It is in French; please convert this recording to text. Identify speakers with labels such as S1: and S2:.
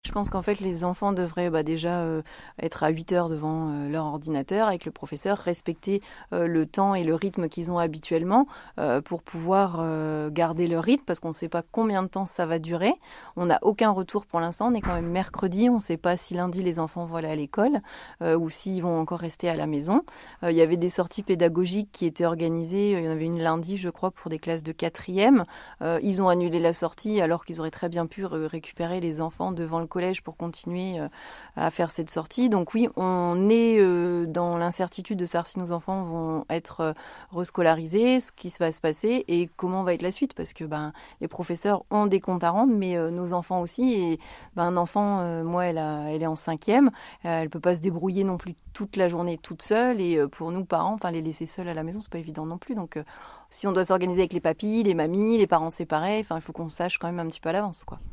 S1: Je pense qu'en fait, les enfants devraient déjà être à 8 heures devant leur ordinateur avec le professeur, respecter le temps et le rythme qu'ils ont habituellement pour pouvoir garder leur rythme, parce qu'on ne sait pas combien de temps ça va durer. On n'a aucun retour pour l'instant, on est quand même mercredi, on ne sait pas si lundi les enfants vont aller à l'école ou s'ils vont encore rester à la maison. Il y avait des sorties pédagogiques qui étaient organisées, il y en avait une lundi je crois pour des classes de 4e. Ils ont annulé la sortie alors qu'ils auraient très bien pu récupérer les enfants devant le collège pour continuer à faire cette sortie. Donc oui, on est dans l'incertitude de savoir si nos enfants vont être rescolarisés, ce qui va se passer et comment va être la suite, parce que les professeurs ont des comptes à rendre, mais nos enfants aussi. Et un enfant, moi, elle est en 5e, elle peut pas se débrouiller non plus toute la journée toute seule, et pour nous parents, les laisser seuls à la maison, c'est pas évident non plus. Donc si on doit s'organiser avec les papis, les mamies, les parents séparés, il faut qu'on sache quand même un petit peu à l'avance, quoi.